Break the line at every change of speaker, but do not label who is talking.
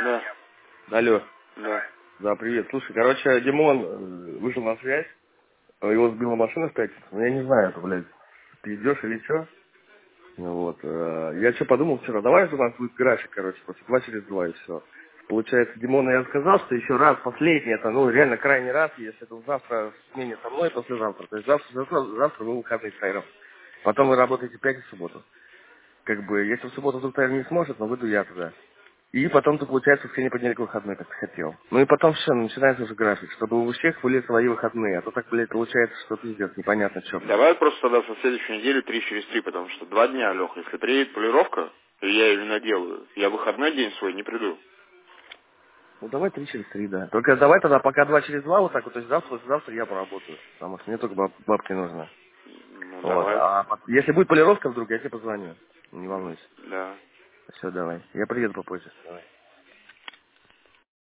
Да.
Алло.
Да.
Да, привет. Слушай, короче, Димон вышел на связь, его сбила машина в пятницу. Ну, я не знаю, это, блядь, пиздешь или что. Вот. Я что подумал вчера, давай у нас будет график, короче, просто 2 через 2 и все. Получается, Димону я сказал, что еще раз, последний, это, ну, реально крайний раз, если это завтра смене со мной, послезавтра. То есть завтра вы выходные втроем. Потом вы работаете 5 и субботу. Как бы, если в субботу вдруг наверное, не сможет, но выйду я туда. И потом-то, получается, в воскресенье, понедельник выходной, как ты хотел. Ну и потом все, начинается уже график, чтобы у всех были свои выходные. А то так, блядь, получается, что пиздец, непонятно что, блядь.
Давай просто тогда со следующей недели 3 через 3, потому что 2 дня, Леха. Если приедет полировка, и я ее наделаю, я в выходной день свой не приду.
Ну давай 3 через 3, да. Только давай тогда пока 2 через 2 вот так вот, то есть завтра я поработаю. Потому что мне только бабки нужны.
Ну,
Вот.
давай.
Если будет полировка вдруг, я тебе позвоню. Не волнуйся.
Да.
Все, давай. Я приеду попозже. Давай.